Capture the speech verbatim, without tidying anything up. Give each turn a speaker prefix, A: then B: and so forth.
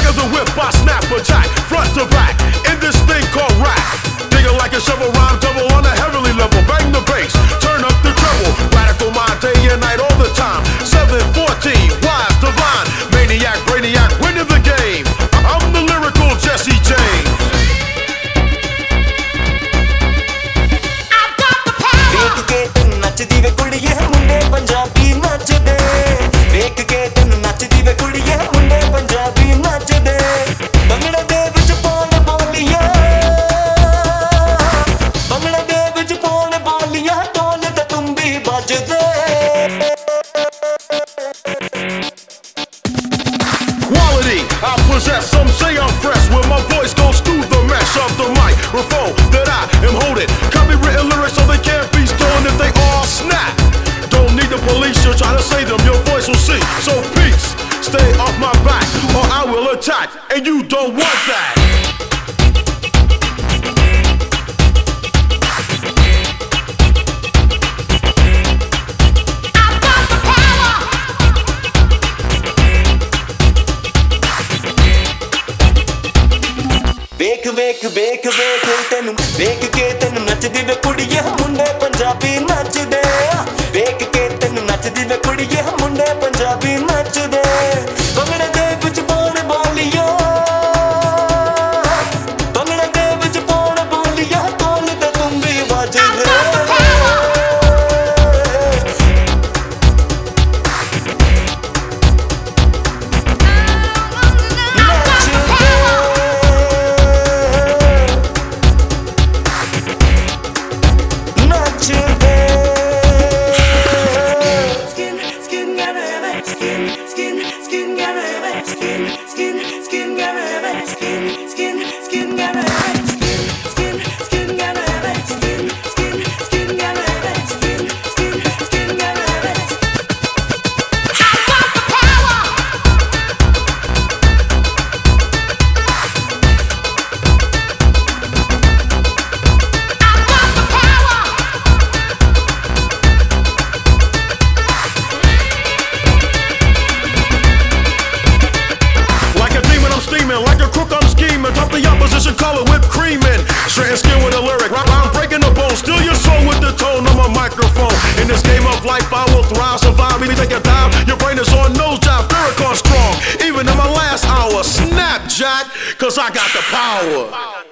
A: of the whip, I snap attack, front to back, in this thing called rap. Digging like a shovel, rhyme double on a heavenly level. Bang the bass, turn up the treble. Radical mind day and night all the time. seven fourteen, wise, divine, maniac, brainiac, winning the game. I'm the lyrical Jesse James.
B: I've got the power.
C: देख के तन नचदी वे कुड़िए मुंडे पंजाबी नचदे देख के तन नचदी वे कुड़िए मुंडे पंजाबी नचदे भंगड़े दे विच पौन बोलियां भंगड़े दे विच पौन बोलियां ढोल ते तुंबी बजदे
A: Quality, I possess, some say I'm fresh. When my voice goes through the mesh of the microphone that I am holding. Copywritten lyrics so they can't be stolen if they all snap. Don't need the police, you'll try to say them, your voice will see. So peace, stay off my back or I will attack, and you don't want that.
B: I've got the power.
C: वेख वेख वेख वेख तेनू वेख के तेनू नचदी वे कुड़िए मुंडे पंजाबी नचदे वेख के तेनू नचदी वे कुड़िए मुंडे पंजाबी नचदे भंगड़े दे विच पौन बोलियां भंगड़े दे विच पौन बोलियां ढोल ते तुंबी बजदे
A: Like a crook, I'm scheming. Top the opposition, call it whipped cream in. Straight and skin with a lyric. I'm breaking the bone. Steal your soul with the tone of my microphone. In this game of life, I will thrive, survive. Me take it down. Your brain is on nose job. Farrakhan strong. Even in my last hour, snap, Jack, cause I got the power.